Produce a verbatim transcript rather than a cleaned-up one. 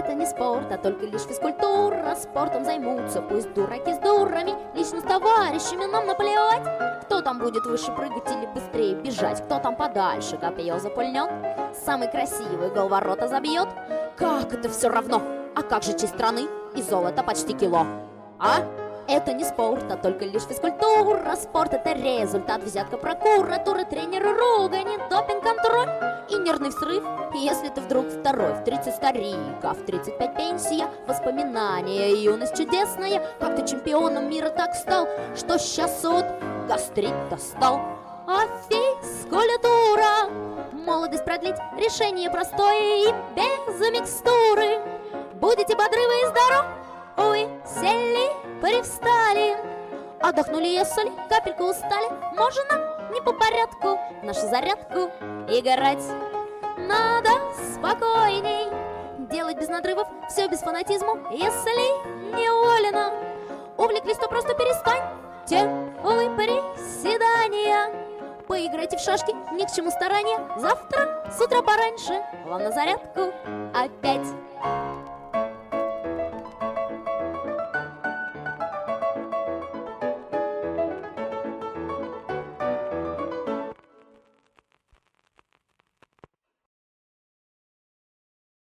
Это не спорт, а только лишь физкультура. Спортом займутся пусть дураки с дурами. Лично с товарищами нам наплевать, кто там будет выше прыгать или быстрее бежать, кто там подальше копье запульнет, самый красивый гол ворота забьет. Как это все равно? А как же честь страны и золото почти кило? А? Это не спорт, а только лишь физкультура. Спорт — это результат, взятка прокуратуры, тренеры ругани, допинг-контроль и нервный взрыв, если ты вдруг второй. В тридцать старик, а в тридцать пять пенсия. Воспоминания, юность чудесная. Как ты чемпионом мира так стал, что сейчас вот гастрит достал. А физкультура молодость продлить, решение простое и без микстуры. Будете бодры вы и здоровы, вы сели, привстали, отдохнули, если капельку устали. Можно не по порядку нашу зарядку играть надо спокойней, делать без надрывов, все без фанатизма. Если не уволена, увлеклись, то просто перестаньте вы приседания. Поиграйте в шашки, ни к чему старания. Завтра с утра пораньше вам на зарядку опять.